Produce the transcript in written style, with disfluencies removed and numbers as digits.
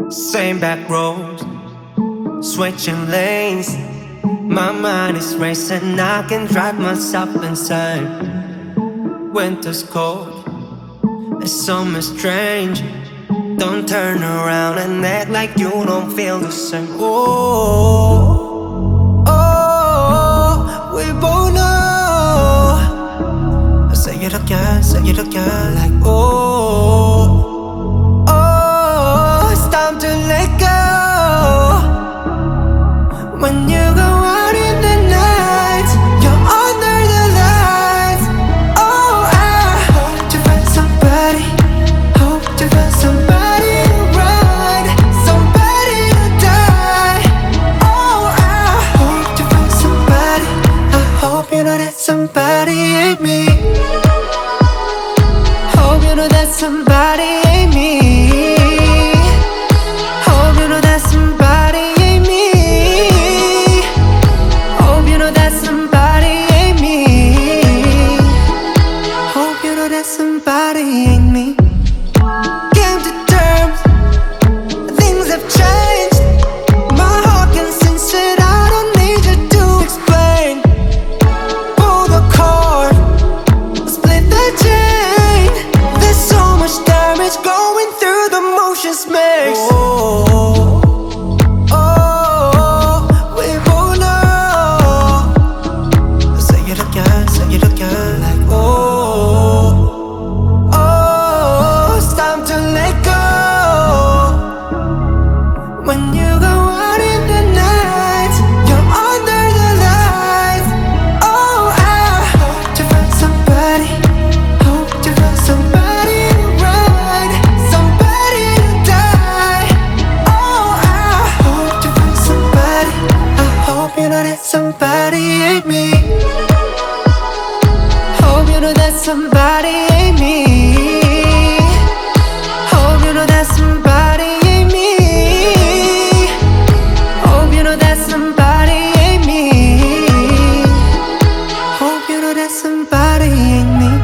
Same back roads, switching lanes. My mind is racing, I can drive myself insane. Winter's cold, and summer's strange. Don't turn around and act like you don't feel the same. Oh, oh, we both know. Say it again, like oh, oh, it's time to let go. When you go out in the night, you're under the lights. Oh, I hope to find somebody, hope to find somebody right, somebody to die. Oh, I hope to find somebody. I hope you know that somebody ain't me. Hope you know that somebody ain't me. Hope you know that somebody ain't me. Hope you know that somebody ain't me. Hope you know that somebody ain't me. Came to terms, things have changed. My heart can sense it, I don't need you to explain. Pull the cord, split the chain. There's so much damage going through the motions makes. Oh, oh, we both know. Say it again, like oh, oh, it's time to let go. When you go out in the night, you're under the lights. Oh, I hope to find somebody, hope to find somebody right, somebody to die. Oh, I hope to find somebody. I hope you know that somebody ain't me. Hope you know that somebody ain't me. Hope you know that somebody ain't me. Hope you know that somebody ain't me. Hope you know that somebody ain't me.